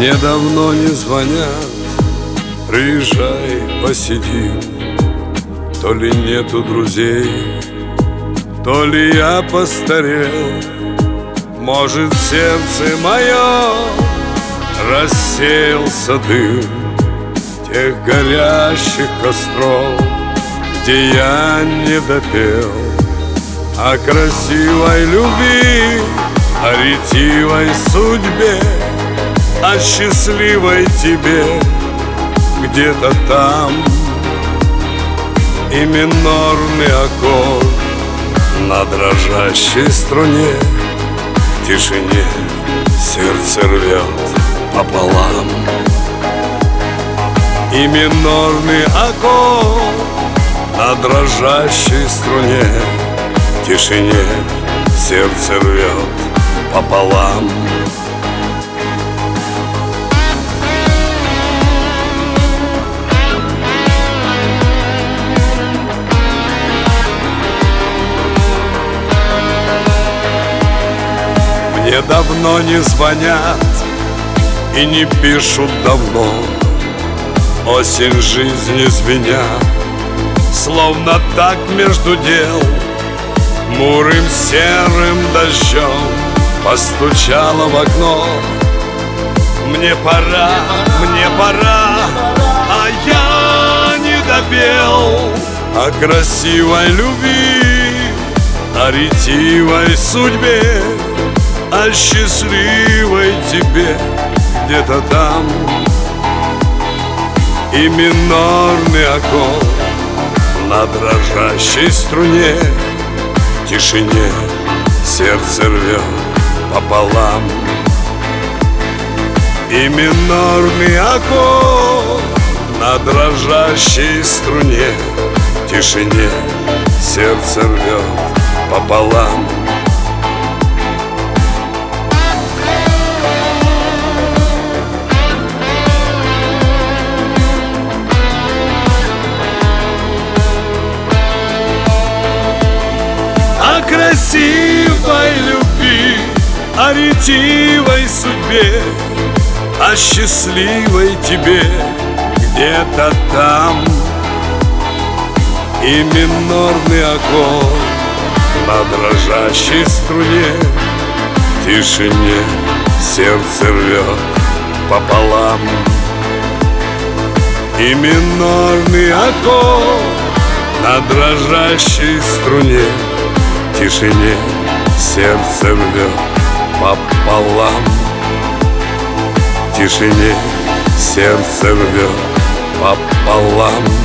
Мне давно не звонят, приезжай, посидим. То ли нету друзей, то ли я постарел. Может, в сердце мое рассеялся дым тех горящих костров, где я не допел о красивой любви, о ретивой судьбе, о счастливой тебе где-то там. И минорный аккорд на дрожащей струне в тишине сердце рвет пополам. И минорный аккорд на дрожащей струне в тишине сердце рвет пополам. Мне давно не звонят и не пишут давно. Осень жизни звеня, словно так между дел, хмурым серым дождем постучала в окно. Мне пора, а я не допел о красивой любви, о ретивой судьбе, о счастливой тебе где-то там. И минорный аккорд на дрожащей струне в тишине сердце рвет пополам. И минорный аккорд на дрожащей струне в тишине сердце рвет пополам. О красивой любви, о ретивой судьбе, о счастливой тебе где-то там. И минорный аккорд на дрожащей струне в тишине сердце рвет пополам. И минорный аккорд на дрожащей струне в тишине сердце рвет пополам. В тишине сердце рвет пополам.